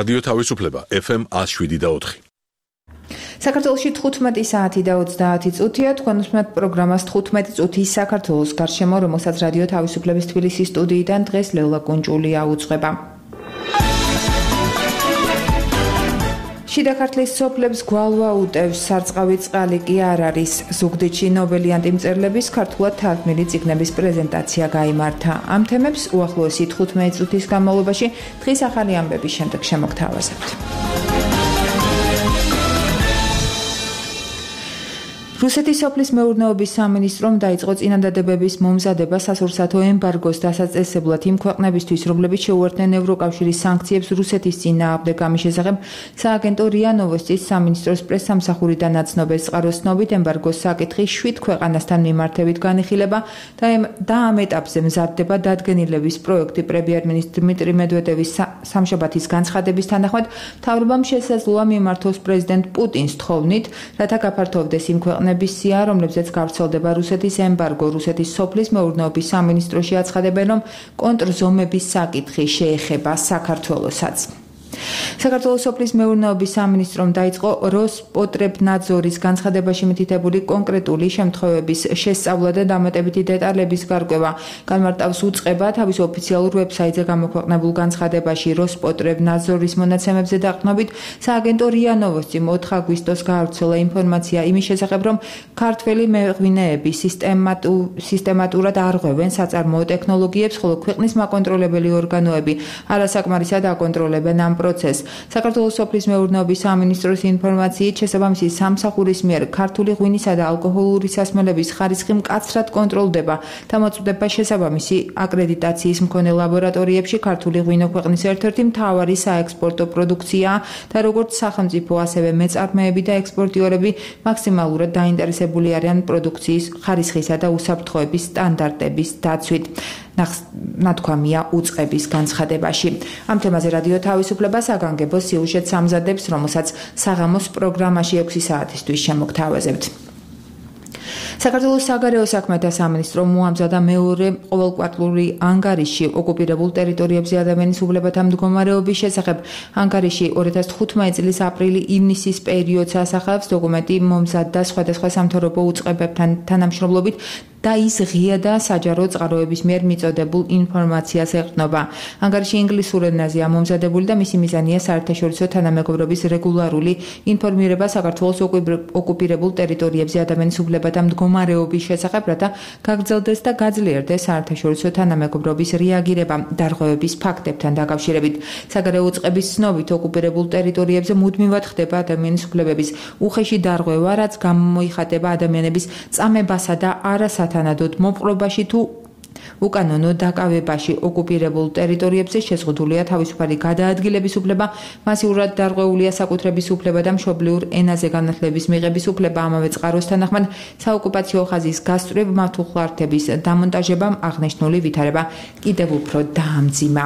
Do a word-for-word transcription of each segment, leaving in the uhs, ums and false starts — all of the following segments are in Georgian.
რადიო თავისუფლება ეფ ემ one oh seven და four. საქართველოში თხუთმეტი საათი და ოცდაათი წუთია, თქვენ უსმენთ პროგრამას თხუთმეტი წუთის საქართველოს გარშემო, რომელსაც რადიო თავისუფლების თბილისის სტუდიიდან დღეს ლევლა კუნჭულია უძღვება. შიდა ქართლის სოფლებს გვალვა უტევს, სარწყავი წყალი კი არ არის. ზუგდიდში ნობელიანტი მწერლების ქართულად თარგმნილი წიგნების პრეზენტაცია გაიმართა. ამ თემებს უახლოესი თხუთმეტი წუთის განმავლობაში დღის ახალი ამბების შემდეგ შემოგთავაზებთ. რუსეთის სოფლის მეურნეობის სამინისტრომ დაიწყო წინადადებების მომზადება სასურსათო ემბარგოს დასაწესებლად იმ ქვეყნებისთვის, რომლებიც შეუერთდნენ ევროკავშირის სანქციებს რუსეთის წინააღმდეგ. ამის შესახებ სააგენტო რია ნოვოსტის სამინისტროს პრესსამსახურიდან აცნობეს. წყაროს ცნობით, ემბარგოს საკითხი შვიდ ქვეყანასთან მიმართებით განიხილება და ამ ეტაპზე მზადდება დადგენილების პროექტი. პრემიერ-მინისტრ დმიტრი მედვედევის სამშაბათის განცხადების თანახმად, მთავრობამ შესაძლოა მიმართოს პრეზიდენტ პუტინს თხოვნით, რათა გაფართოვდეს იმ ქვეყნების სია, რომლებზეც გავრცელდება რუსეთის ემბარგო. რუსეთის სოფლის მეურნეობის სამინისტროში აცხადებენ, რომ კონტრზომების საკითხი შეეხება საქართველოსაც. საქართველოს სოფლის მეურნეობის სამინისტრომ დაიწყო როსპოტრებნაძორის განცხადებაში მითითებული კონკრეტული შემთხვევების შესწავლა და დამატებითი დეტალების გარკვევა. განმარტავს უწყება თავის ოფიციალურ ვებსაიტზე გამოქვეყნებულ განცხადებაში. როსპოტრებნაძორის მონაცემებზე დაყრდნობით, სააგენტო რია ნოვოსტიმ ოთხ აგვისტოს გაავრცელა ინფორმაცია იმის შესახებ, რომ ქართველი მეღვინეები სისტემატურად არღვევენ საწარმოო ტექნოლოგიებს, ხოლო ქვეყნის მაკონტროლებელი ორგანოები არასაკმარისად აკონტროლებენ ამ პროცესს. საქართველოს სოფლის მეურნეობის სამინისტროს ინფორმაციით, შესაბამისი სამსახურის მიერ ქართული ღვინისა და ალკოჰოლური სასმელების ხარისხი მკაცრად კონტროლდება და მოწყვეტება შესაბამისი აკრედიტაციის მქონე ლაბორატორიებში. ქართული ღვინო ქვეყნის ერთ-ერთი მთავარი საექსპორტო პროდუქციაა და როგორც სახელმწიფო, ასევე მეწარმეები და ექსპორტიორები მაქსიმალურად დაინტერესებული არიან პროდუქციის ხარისხისა და უსაფრთხოების სტანდარტების დაცვით. ნათქვამია უწყების განცხადებაში. ამ თემაზე რადიო თავისუფლება საგანგებო სიუჟეტს ამზადებს, რომელსაც საღამოს პროგრამაში ექვსი საათისთვის შემოგთავაზებთ. საქართველოს საგარეო საქმეთა სამინისტრომ მოამზადა მეორე ყოველკვარტალური ანგარიში ოკუპირებულ ტერიტორიებზე ადამიანის უფლებათა მდგომარეობის შესახებ. ანგარიში ორი ათას თხუთმეტი წლის აპრილი-ივნისის პერიოდს ასახავს. დოკუმენტი მომზადდა სხვადასხვა სამთავრობო უწყებებთან თანამშრომლობით და ის ღია და საჯარო წყაროების მიერ მიწოდებულ ინფორმაციას ეყრდნობა. ანგარიში ინგლისურ ენაზეა მომზადებული და მისი მიზანია საერთაშორისო თანამეგობრობის რეგულარული ინფორმირება საქართველოს ოკუპირებულ ტერიტორიებზე ადამიანის უფლებათა მდგომარეობის შესახებ, რათა გაგრძელდეს და გაძლიერდეს საერთაშორისო თანამეგობრობის რეაგირება დარღვევების ფაქტებთან დაკავშირებით. საგარეო უწყების ცნობით, ოკუპირებულ ტერიტორიებზე მუდმივად ხდება ადამიანის უფლებების უხეში დარღვევა, რაც გამოიხატება ადამიანების წამებასა და არასათანადოდ თანადოდ მოპყრობაში თუ უკანონო დაკავებაში. ოკუპირებულ ტერიტორიებზე შეზღუდულია თავისუფალი გადაადგილების უფლება, მასიურად დარღვეულია საკუთრების უფლება და მშობლიურ ენაზე განათლების მიღების უფლება. ამავე წყაროს თანახმად, საოკუპაციო ხაზის გასწვრივ მართულხლართების დამონტაჟებამ აღნიშნული ვითარება კიდევ უფრო დაამძიმა.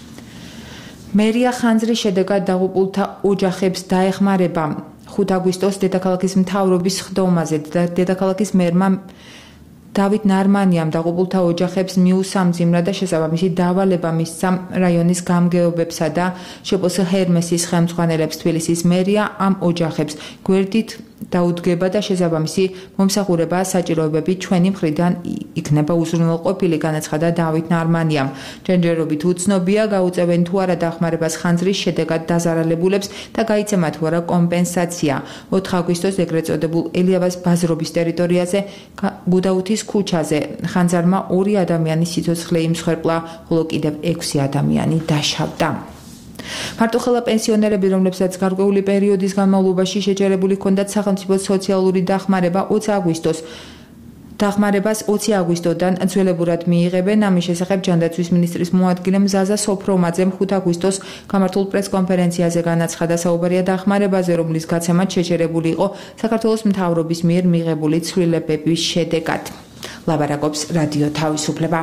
მერია ხანძრის შედეგად დაღუპულთა ოჯახებს დაეხმარება. ხუთ აგვისტოს დედაქალაქის მთავრობის ხდომაზე და დედაქალაქის მერმა დავით ნარმანიამ დაღუპულთა ოჯახებს მიუსამძიმრა და შესაბამისი დავალება მისცა რაიონის გამგეობებსა და შპს ჰერმესის ხელმძღვანელებს. თბილისის მერია ამ ოჯახებს გვერდით დაუდგება და შესაბამისი მომსახურება საჭიროებები ჩვენი მხრიდან იქნება უზრუნველყოფილი, განაცხადა დავით ნარმანიამ. ჯერჯერობით უცნობია, გაუწევენ თუ არა დახმარებას ხანძრის შედეგად დაზარალებულებს და გაიცემა თუ არა კომპენსაცია. ოთხ აგვისტოს ეგრეთ წოდებულ ელიავას ბაზრობის ტერიტორიაზე გუდაუთის ქუჩაზე ხანძარმა ორი ადამიანის სიცოცხლე იმსხვერპლა, ხოლო კიდევ ექვსი ადამიანი დაშავდა. მარტოხელა პენსიონერები, რომლებსაც გარკვეული პერიოდის განმავლობაში შეჯერებული ჰქონდათ სახელმწიფო სოციალური დახმარება, ოცი აგვისტოს დახმარებას ოცი აგვისტოდან ძველებურად მიიღებენ. ამის შესახებ ჯანდაცვის მინისტრის მოადგილე მზაზა სოფრომაძემ ხუთ აგვისტოს გამართულ პრესკონფერენციაზე განაცხადა. საუბარია დახმარებაზე, რომლის გაცემაც შეჯერებული იყო საქართველოს მთავრობის მიერ მიღებული ცვლილებების შედეგად. ლაბარაკობს რადიო თავისუფლება.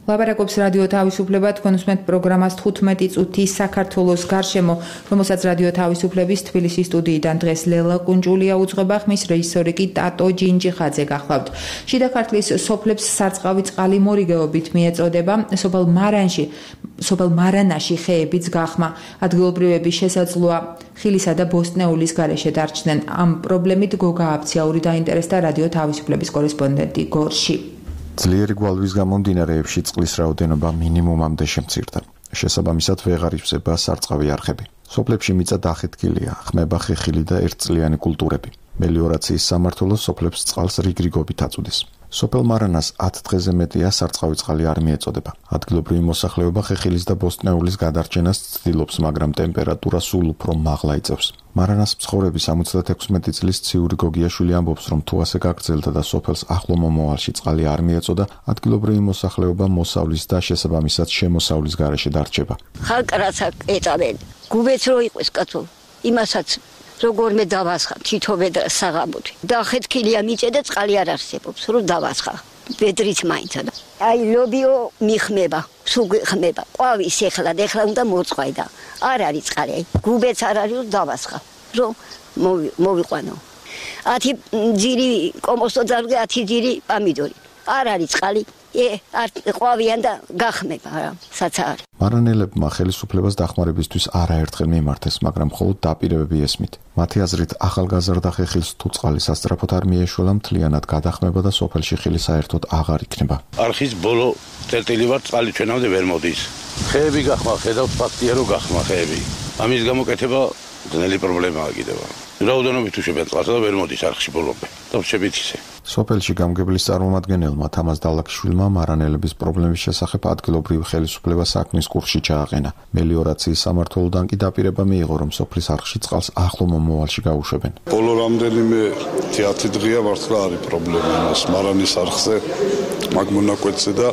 ლაპარაკობს რადიო თავისუფლება, თქვენ უსმენთ პროგრამას თხუთმეტი წუთი საქართველოს გარშემო, რომელსაც რადიო თავისუფლების თბილისის სტუდიიდან დღეს ლელა კუნჯულია უძღვება, ხმის რეჟისორი კი ტატო ჯინჯიხაძე გახლავთ. შიდა ქართლის სოფლებს სარწყავი წყალი მორიგეობით მიეწოდება, სოფელ მარანში, სოფელ მარანაში ხეებიც გახმა, ადგილობრივების შესაძლოა ხილისა და ბოსტნეულის გარეშე დარჩნენ. ამ პრობლემით გოგა აბციაური დაინტერესდა რადიო თავისუფლების კორესპონდენტი გორში. ძლიერი გვალვის გამო მდინარეებში წყლის რაოდენობა მინიმუმამდე შემცირდა. შესაბამისად ვეღარ ივსება სარწყავი არხები. სოფლებში მიწა დახეთქილია, ხმება ხეხილი და ერთწლიანი კულტურები. მელიორაციის სამმართველოს სოფლებს წყალს რიგრიგობით აწუდის. სოფელ მარანას ათ დღეზე მეტია სარწყავი წყალი არ მიეწოდება. ადგილობრივი მოსახლეობა ხეხილის და ბოსტნეულის გადარჩენას ცდილობს, მაგრამ ტემპერატურა სულ უფრო მაღლა იწევს. მარანას მცხოვრების ორმოცდაექვსმეტი წლის ციური გოგიაშვილი ამბობს, რომ თუ ასე გაგრძელდა და სოფელს ახლო მომავალში წყალი არ მიეწოდა, ადგილობრივი მოსახლეობა მოსავლის და შესაბამისად შემოსავლის გარეშე დარჩება. ხალკრაცაკ ეწავენ. გუბეც რო იყოს კაცო, იმასაც როგორმე დავასხა თითოვე და საღამოთი. დახეთქილია მიწა და წყალი არ არსებობს, რომ დავასხა. ბედრით მაინც. აი ლობიო მიხმება, სულ ხმება. ყვავის ეხლა და ეხლა უნდა მოწყვაიდა. არ არის წყალი. გუბეც არ არის რომ დავასხა. რომ მოვიყვანო. ათი ძირი კომოსტო ძარგე, ათი ძირი პამიდორი. არ არის წყალი. ე არ ყვავიან და გახმება რა, საცარ. მარანელებმა ხელისუფლებას დახმარებისთვის არაერთხელ მიმართეს, მაგრამ მხოლოდ დაპირებები ესმით. მათი აზრით, ახალგაზრდა ხეხილს თუ წყალი სასწრაფოდ არ მიეშველა, მთლიანად გადახმება და სოფელში ხილი საერთოდ აღარ იქნება. არხის ბოლო წერტილი ვარ, წყალი ჩვენამდე ვერ მოდის. ხეები გახმა, ხედავთ ფაქტია რომ გახმა ხეები. ამის გამოკეთება ძნელი პრობლემაა კიდევ. რაოდენობით უშვებენ წყალს და ვერ მოდის არხში ბოლომდე. და ვშებით ისე. სოფელში გამგებლის წარმომადგენელმა თამაზ დალაქშვილმა მარანელების პრობლემის შესახებ ადგილობრივი ხელისუფლება საქმის კურსში ჩააყენა. მელიორაციის სამმართველოდან კი დაპირება მიიღო, რომ სოფლის არხში წყალს ახლო მომავალში გაუშვებენ. ბოლო რამდენიმე ათი დღეა მართლა არის პრობლემა იმას მარანის არხზე, მაგ მონაკვეთზე და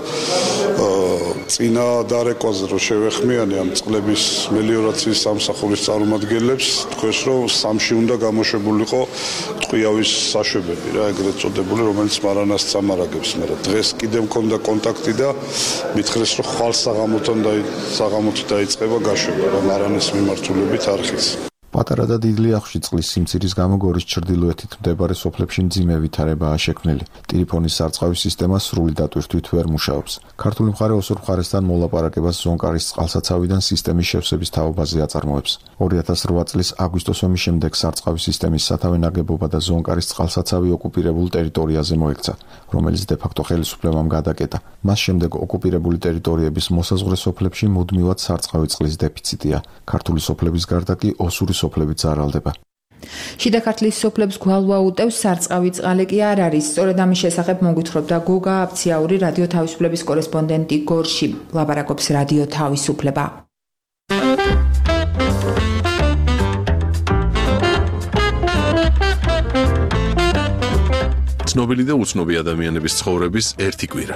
წინა დარეკვაზე რო შევეხმიანი ამ წყლების მელიორაციის სამსახურის წარმომადგენლებს, თქვენს რომ სამში უნდა გამოშვებულიყო ტყვიავის საშვებები რა, ეგრეთ წოდებული, რომელიც მარანას წამარაგებს, მაგრამ დღეს კიდე მქონდა კონტაქტი და მითხრეს, რომ ხვალ საღამოთან და საღამოთი დაიწყება გაშვება რა მარანის მიმართულებით არხის. პატარა და დიდი ლიახში წყლის სიმცირის გამო გორის ჩრდილოეთით მდებარე სოფლებში მძიმე ვითარებაა შექმნილი. ტირიფონის სარწყავის სისტემა სრული დატვირთვით ვერ მუშაობს. ქართული მხარე ოსურ მხარესთან მოლაპარაკებას ზონკარის წყალსაცავიდან სისტემის შევსების თაობაზე აწარმოებს. ორი ათას რვა წლის აგვისტოს ომის შემდეგ სარწყავის სისტემის სათავე ნაგებობა და ზონკარის წყალსაცავი ოკუპირებულ ტერიტორიაზე მოექცა, რომელიც დე-ფაქტო ხელისუფლებამ გადაკეტა. მას შემდეგ ოკუპირებული ტერიტორიების მოსაზღვრე სოფლებში მუდმივად სარწყავი წყლის დეფიციტია. ქართული სოფლების გარდა კი ოსური სოფლები ზარალდება. შიდა ქართლის სოფლებს გვალვა უტევს, სარწყავი წყალი კი არ არის. სწორედ ამის შესახებ მოგვითხრობდა გოგა აბციაური, რადიო თავისუფლების კორესპონდენტი გორში. ლაპარაკობს რადიო თავისუფლება. ცნობილი და უცნობი ადამიანების ცხოვრების ერთი კვირა.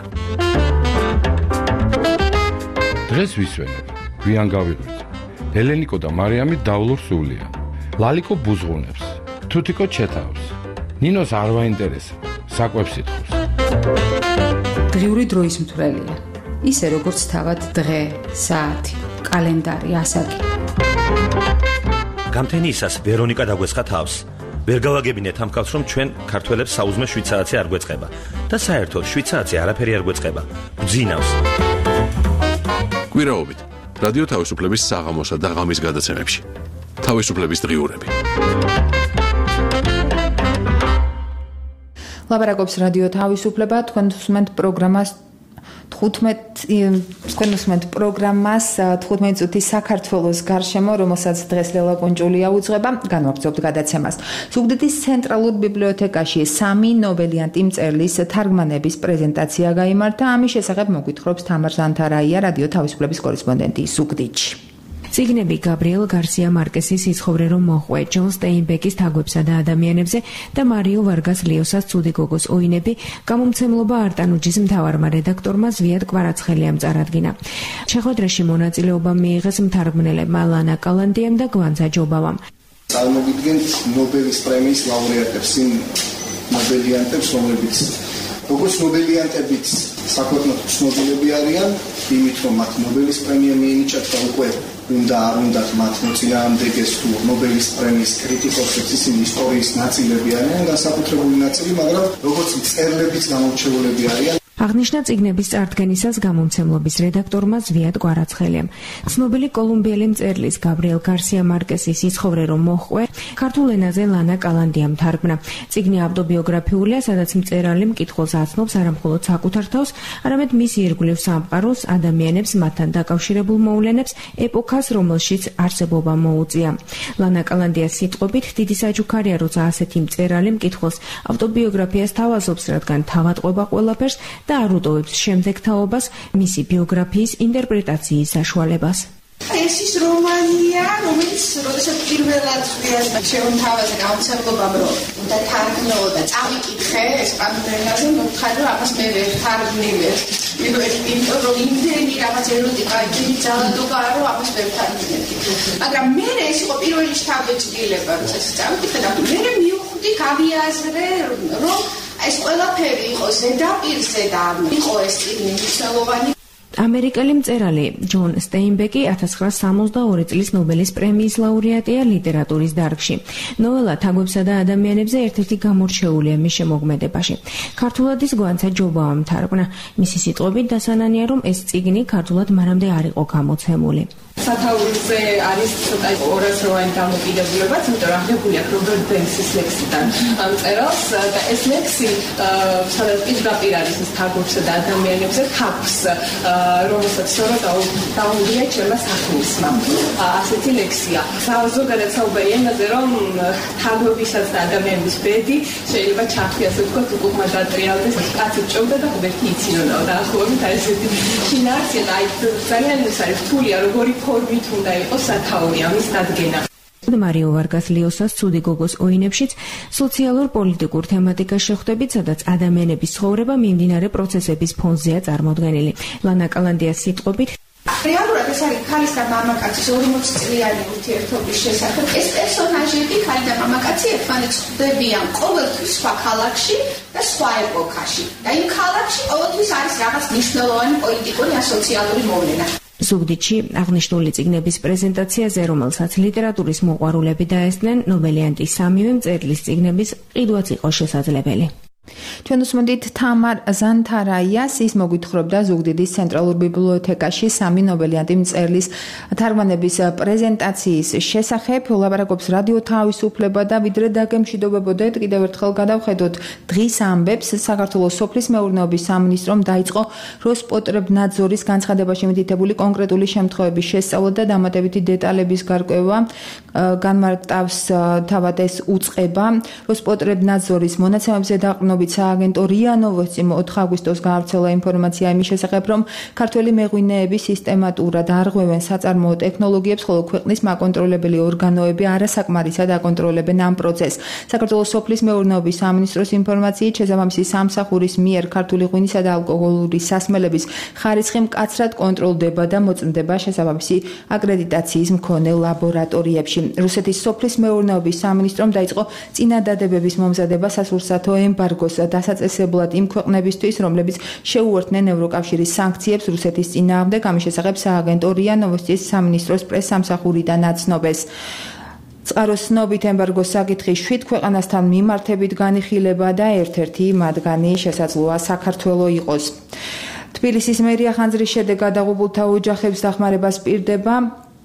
დღეს ვისვენებ, გვიან გავიღვიძე. ელენიკო და მარიამი დავლურ სულიან. ლალიკო ბუზღუნებს, თუთიკო ჩეთავს. ნინოს არ ვაინტერესებს, საკვებს ითხოვს. დღიური დროის მთვრელია. ისე როგორც თავად დღე, საათი, კალენდარი, ასაკი. გამთენიისას ვერონიკა დაგვესხა თავს. ვერ გავაგებინეთ ამ კაცს, რომ ჩვენ ქართველებს საუზმე შვიდ საათზე არ გვეწყება და საერთოდ შვიდ საათზე არაფერი არ გვეწყება. გძინავს. კვირაობით რადიო თავისუფლების საღამოსა და ღამის გადაცემებში. თავისუფლების დღიურები. ლაპარაკობს რადიო თავისუფლება, თქვენ უსმენთ პროგრამას თხუთმეტი თქვენ უსმენთ პროგრამას თხუთმეტი წუთი საქართველოს გარშემო, რომელსაც დღეს ლელა კუნჯულია უძღვება, განვაგრძობთ გადაცემას. ზუგდიდის ცენტრალურ ბიბლიოთეკაში სამი ნობელიანტი მწერლის თარგმანების პრეზენტაცია გაიმართა. ამის შესახებ მოგვითხრობს თამარ ზანთარაია, რადიო თავისუფლების კორესპონდენტი ზუგდიდში. წიგნები გაბრიელ გარსია მარკესის იცხოვრე რომ მოხვე, ჯონ სტეინბეკის თაგვებსა და ადამიანებზე და მარიო ვარგას ლიოსას ცუდი გოგოს ოინები გამომცემლობა არტანუჯის მთავარმა რედაქტორმა ზვიად კვარაცხელიამ წარადგინა. შეხვედრაში მონაწილეობა მიიღეს მთარგმნელებმა ლანა კალანდიამ და გვანძა ჯობავამ. წარმოგიდგენთ ნობელის პრემიის ლაურეატებს, იმ ნობელიანტებს, რომლებიც როგორც ნობელიანტებიც საქვეყნოდ ცნობილები არიან, იმით რომ მათ ნობელის პრემია მიენიჭათ და უკვე უნდა არ უნდათ მათ მოწინააღმდეგეს თუ ნობელის პრემიის კრიტიკოსებს, ისინი ისტორიის ნაწილები არიან, განსაკუთრებული ნაწილი, მაგრამ როგორც მწერლებიც გამორჩეულები არიან. აღნიშნა წიგნების წარდგენისას გამომცემლობის რედაქტორმა ზვიად კვარაცხელიამ. ცნობილი კოლუმბიელი მწერლის გაბრიელ გარსია მარკესის სიცხოვრე რომ მოჰყვე, ქართულ ენაზე ლანა კალანდიამ თარგმნა. წიგნი ავტობიოგრაფიულია, სადაც მწერალი მკითხველს აცნობს არამხოლოდ საკუთარ თავს, არამედ მის ირგვლივ სამყაროს, ადამიანებს, მათთან დაკავშირებულ მოვლენებს, ეპოქას, რომელშიც არსებობა მოუწია. ლანა კალანდიას სიტყვებით, დიდი საჩუქარია, როცა ასეთი მწერალი მკითხველს ავტობიოგრაფიას თავაზობს, რადგან თავატყვება ყველაფერს და არ უტოვებს შემდეგ თაობას მისი ბიოგრაფიის ინტერპრეტაციის საშუალებას. ეს ის რომანია, რომელიც როდესაც პირველად შემოთავაზა გამომცემლობამ, რომ უნდა თარგმნო და წავიკითხე ესპანურ ენაზე, მოხდა რომ ამას მე ვერ თარგმნილე. იმიტომ რომ იმდენი რაღაც ეროტიკა იმდენი ძალადობაა, რომ ამას ვერ თარგმნილე. მაგრამ მე ეს იყო პირველი შთაბეჭდილება, როდესაც წავიკითხე და მე მივხვდი, გავიაზრე, რომ ეს ყველაფერი იყო ზედაპირზე და იყო ეს წიგნი მნიშვნელოვანი. ამერიკელი მწერალი ჯონ სტეინბეკი ათას ცხრაასა სამოცდაორი წლის ნობელის პრემიის ლაურეატია ლიტერატურის დარგში. ნოველა თაგვებსა და ადამიანებზე ერთ-ერთი გამორჩეულია მის შემოქმედებაში. ქართულად ის გვანცა ჯობავამ თარგმნა. მისი სიტყვებით დასანანია, რომ ეს წიგნი ქართულად მანამდე არ იყო გამოცემული. სათაურზე არის ცოტა ორასროვანი დამოკიდებულება, იმიტომ რომ აღებულია რობერტ ბენქსის ლექსიდან ამ წერილს და ეს ლექსი სადაც პირდაპირ არის ის თაგვებსა და ადამიანებზე თაგვს, რომელსაც სწორად დაუღია ჩემმა საქმისმა. ასეთი ლექსია. ზოგადად საუბარი ენაზე, რომ თაგვებისაც და ადამიანების ბედი შეიძლება ჩახი, ასე ვთქვათ, უკუღმა დატრიალდეს, კაცი ჭოვდა და ღმერთი იცინოდა. დაახლოებით აი ესეთი შინაარსია და აი ძალიან ის არის რთულია, როგორი ფორმით უნდა იყოს სათაური ამის დადგენა. მარიო ვარგას ლიოსას ცუდი გოგოს ოინებშიც სოციალურ-პოლიტიკურ თემატიკას შეხვდებით, სადაც ადამიანების ცხოვრება მიმდინარე პროცესების ფონზეა წარმოდგენილი. ლანა კალანდიას სიტყვებით, რეალურად ეს არის ქალის და მამაკაცის ორმოცი წლიანი ურთიერთობის შესახებ. ეს პერსონაჟები, ქალი და მამაკაცი, ერთმანეთს ხვდებიან ყოველთვის სხვა ქალაქში და სხვა ეპოქაში. და იმ ქალაქში ყოველთვის არის რაღაც მნიშვნელოვანი პოლიტიკური ან სოციალური მოვლენა. ზუგდიდში აღნიშნული წიგნების პრეზენტაციაზე, რომელსაც ლიტერატურის მოყვარულები დაესწნენ, ნობელიანტის სამივე მწერლის წიგნების ყიდვაც იყო შესაძლებელი. ჩვენ უსმენთ თამარ ზანთარაიას, ის მოგვითხრობდა ზუგდიდის ცენტრალურ ბიბლიოთეკაში სამი ნობელიანტი მწერლის თარგმანების პრეზენტაციის შესახებ. ლაპარაკობს რადიო თავისუფლება და ვიდრე დაგემშვიდობებოდეთ, კიდევ ერთხელ გადავხედოთ დღის ამბებს. საქართველოს სოფლის მეურნეობის სამინისტრომ დაიწყო როსპოტრებნაძორის განცხადებაში მითითებული კონკრეტული შემთხვევების შესწავლა და დამატებითი დეტალების გარკვევა. განმარტავს თავად ეს უწყება. როსპოტრებნაძორის მონაცემებზე დაყრდნობით სააგენტო რია ნოვოსტიმ ოთხი აგვისტოს გაავრცელა ინფორმაცია იმის შესახებ, რომ ქართველი მეღვინეები სისტემატურად არღვევენ საწარმოო ტექნოლოგიებს, ხოლო ქვეყნის მაკონტროლებელი ორგანოები არასაკმარისად აკონტროლებენ ამ პროცესს. საქართველოს სოფლის მეურნეობის სამინისტროს ინფორმაციით, შესაბამისი სამსახურის მიერ ქართული ღვინისა და ალკოჰოლური სასმელების ხარისხი მკაცრად კონტროლდება და მოწმდება შესაბამისი აკრედიტაციის მქონე ლაბორატორიებში. რუსეთის სოფლის მეურნეობის სამინისტრომ დაიწყო წინადადებების მომზადება სასურსათო ემბარგოს დასაწესებლად იმ ქვეყნებისთვის, რომლებიც შეუერთდნენ ევროკავშირის სანქციებს რუსეთის წინააღმდეგ. ამის შესახებ სააგენტო რია ნოვოსტის სამინისტროს პრესსამსახურიდან აცნობეს. წყაროს ცნობით ემბარგოს საკითხი შვიდ ქვეყანასთან მიმართებით განიხილება და ერთ-ერთი მათგანი შესაძლოა საქართველო იყოს. თბილისის მერია ხანძრის შედეგად დაღუპულთა ოჯახებს დახმარებას პირდება.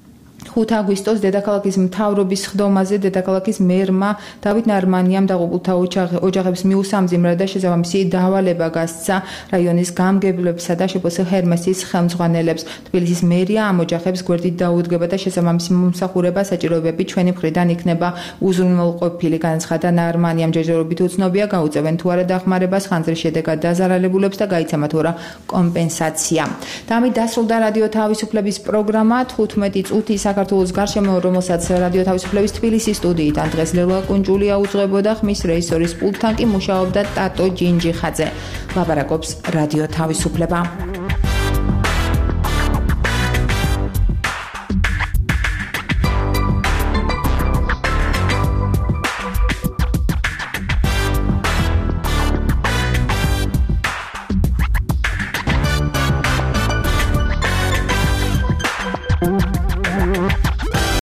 ხუთი აგვისტოს დედაქალაქის მთავრობის ხდომაზე დედაქალაქის მერმა დავით ნარმანიამ დაღუპულთა ოჯახებს მიუსამძიმრა და შესაბამისი დავალება გასცა რაიონის გამგებლებსა და შპს ჰერმესის ხელმძღვანელებს. თბილისის მერია ამ ოჯახებს გვერდით დაუდგება და შესაბამისი მომსახურება საჭიროებები ჩვენი მხრიდან იქნება უზრუნველყოფილი. განაცხადა ნარმანიამ, ჯერჯერობით უცნობია გაუწევენ თუ არა დახმარებას ხანძრის შედეგად დაზარალებულებს და გაიცემა თუ არა კომპენსაცია. და ამით დასრულდა რადიო თავისუფლების პროგრამა თხუთმეტი წუთი საქართველოს გარშემო, რომელსაც რადიო თავისუფლების თბილისის სტუდიიდან დღეს ლელა კუნჯულია უძღვებოდა, ხმის რეჟისორის პულტთან კი მუშაობდა ტატო ჯინჯიხაძე. ლაპარაკობს რადიო თავისუფლება.